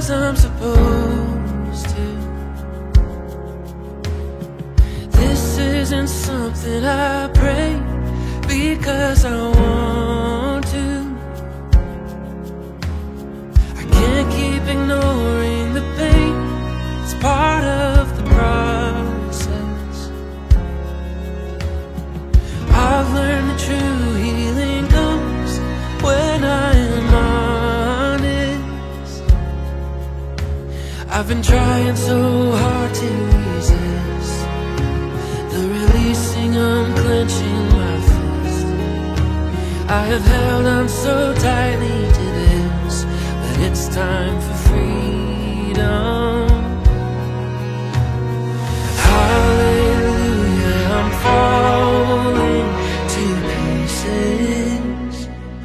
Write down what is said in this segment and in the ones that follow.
because I'm supposed to. This isn't something I pray because I want to. I can't keep ignoring the pain. It's part of the process. I've learned that true healing comes when I am honest. I've been trying so hard to resist the releasing, unclenching my fist. I have held on so tightly to this, but it's time for freedom. Hallelujah, I'm falling to pieces.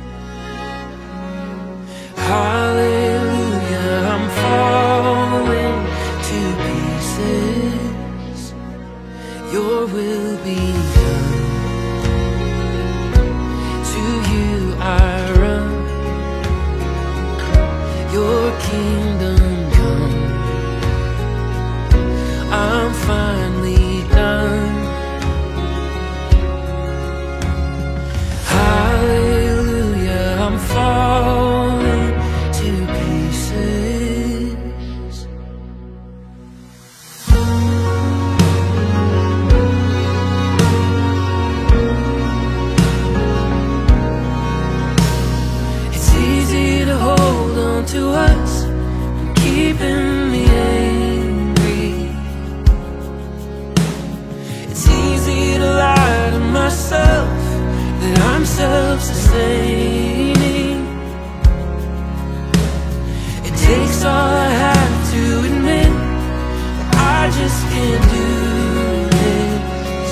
Hallelujah, I'm falling to pieces. Your will be done. To you I run. Your kingdom come. I'm finally done. Hallelujah, I'm falling to pieces. It's easy to hold on to us and keeping me angry. It's easy to lie to myself that I'm self-sustaining. It takes all I have to admit that I just can't do this.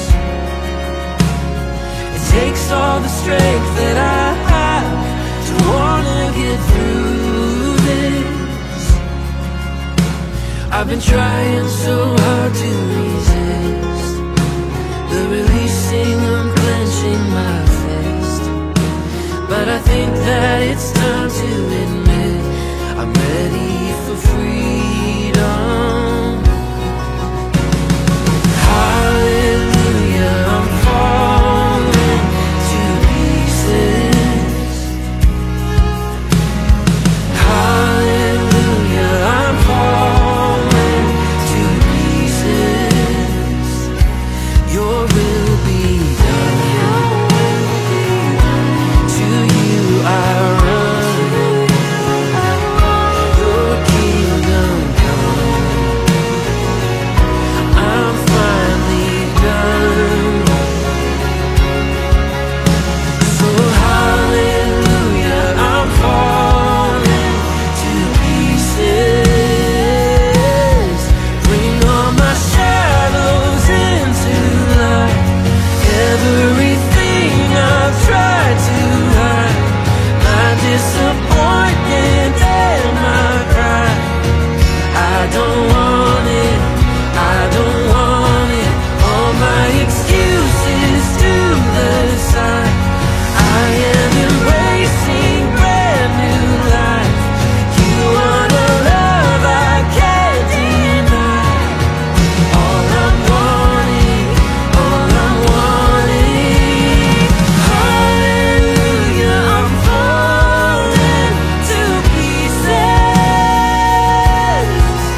It takes all the strength that I have to wanna get through this. I've been trying so hard to resist the releasing, unclenching my fist. But I think that it's time to admit I'm ready for freedom. Hallelujah, I'm falling to pieces. Hallelujah, I'm falling to pieces. Your will be done. To you I run. Your kingdom come. I'm finally done. So hallelujah, I'm falling to pieces. Bring all my shadows into light. Everything I've tried to hide, my disappointment and my pride. I don't want it, I don't want it. All my excuses to the side. I am embracing brand new life. You are the love I can't deny. All I'm wanting, all I'm wanting. Hallelujah, I'm falling to pieces.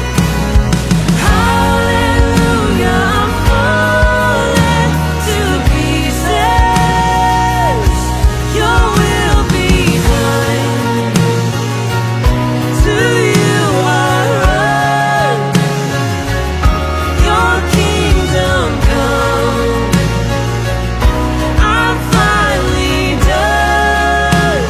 Hallelujah, I'm falling to pieces. Your will be done. To you I run. Your kingdom come. I'm finally done.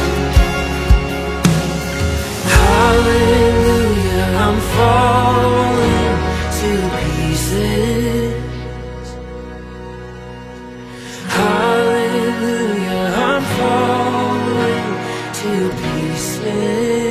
Hallelujah, I'm falling to pieces. Hallelujah, I'm falling to pieces.